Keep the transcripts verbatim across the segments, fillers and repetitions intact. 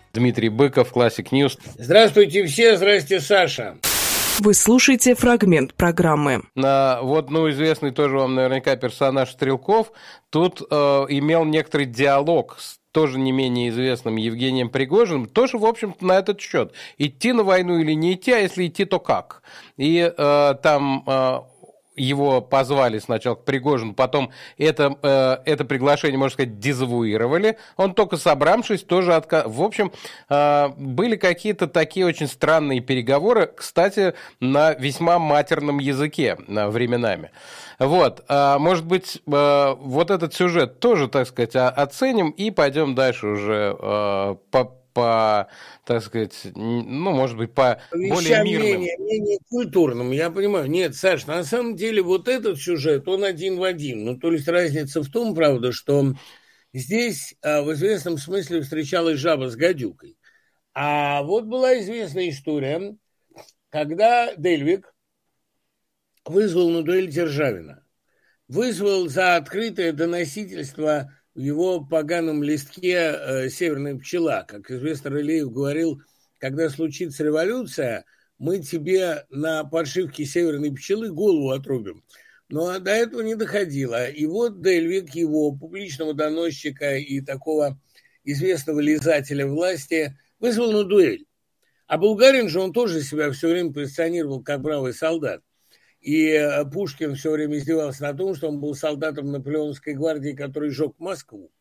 Дмитрий Быков, Classic News. Здравствуйте все, здравствуйте, Саша. Вы слушаете фрагмент программы. На, вот, ну, известный тоже вам наверняка персонаж Стрелков тут э, имел некоторый диалог с тоже не менее известным Евгением Пригожиным, тоже, в общем-то, на этот счет. Идти на войну или не идти, а если идти, то как? И э, там... Э, его позвали сначала к Пригожину, потом это, э, это приглашение, можно сказать, дезавуировали. Он только собравшись, тоже отказал. В общем, э, были какие-то такие очень странные переговоры, кстати, на весьма матерном языке э, временами. Вот, э, может быть, э, вот этот сюжет тоже, так сказать, оценим и пойдем дальше уже э, по по, так сказать, ну, может быть, по более мирным. Менее, менее культурным, я понимаю. Нет, Саш, на самом деле вот этот сюжет, он один в один. Ну, то есть разница в том, правда, что здесь а, в известном смысле встречалась жаба с гадюкой. А вот была известная история, когда Дельвиг вызвал на дуэль Державина. Вызвал за открытое доносительство в его поганом листке э, «Северная пчела». Как известно, Рылеев говорил, когда случится революция, мы тебе на подшивке «Северной пчелы» голову отрубим. Но до этого не доходило. И вот Дельвиг, его публичного доносчика и такого известного лизателя власти, вызвал на дуэль. А Булгарин же, он тоже себя все время позиционировал как бравый солдат. И Пушкин все время издевался на том, что он был солдатом Наполеоновской гвардии, который жег Москву.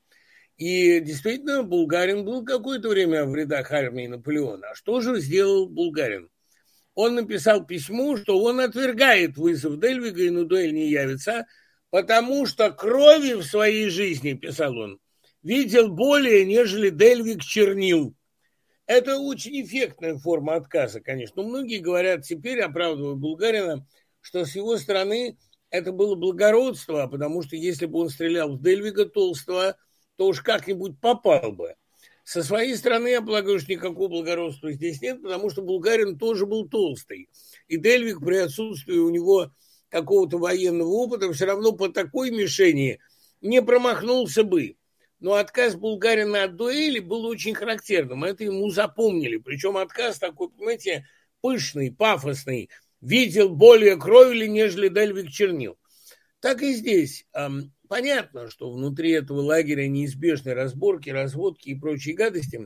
И действительно, Булгарин был какое-то время в рядах армии Наполеона. А что же сделал Булгарин? Он написал письмо, что он отвергает вызов Дельвига и на дуэль не явится, потому что крови в своей жизни, писал он, видел более, нежели Дельвиг чернил. Это очень эффектная форма отказа, конечно. Но многие говорят теперь, оправдывая Булгарина, что с его стороны это было благородство, потому что если бы он стрелял в Дельвига Толстого, то уж как-нибудь попал бы. Со своей стороны, я полагаю, что никакого благородства здесь нет, потому что Булгарин тоже был толстый. И Дельвиг при отсутствии у него какого-то военного опыта все равно по такой мишени не промахнулся бы. Но отказ Булгарина от дуэли был очень характерным. Это ему запомнили. Причем отказ такой, понимаете, пышный, пафосный. Видел более крови, нежели Дельвиг чернил. Так и здесь. Понятно, что внутри этого лагеря неизбежны разборки, разводки и прочие гадости,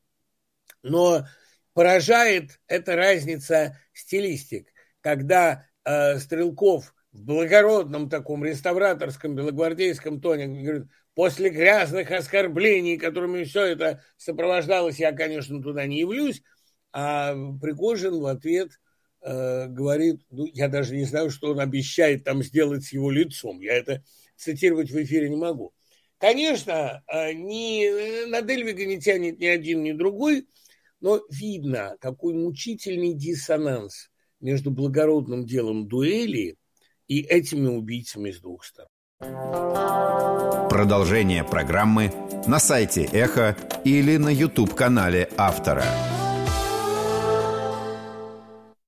но поражает эта разница стилистик, когда э, Стрелков в благородном таком реставраторском белогвардейском тоне говорит: после грязных оскорблений, которыми все это сопровождалось, я, конечно, туда не явлюсь, а Пригожин в ответ э, говорит, ну, я даже не знаю, что он обещает там сделать с его лицом, я это цитировать в эфире не могу. Конечно, ни на Дельвига не тянет ни один, ни другой, но видно, какой мучительный диссонанс между благородным делом дуэли и этими убийцами с двух сторон. Продолжение программы на сайте Эхо или на YouTube-канале автора.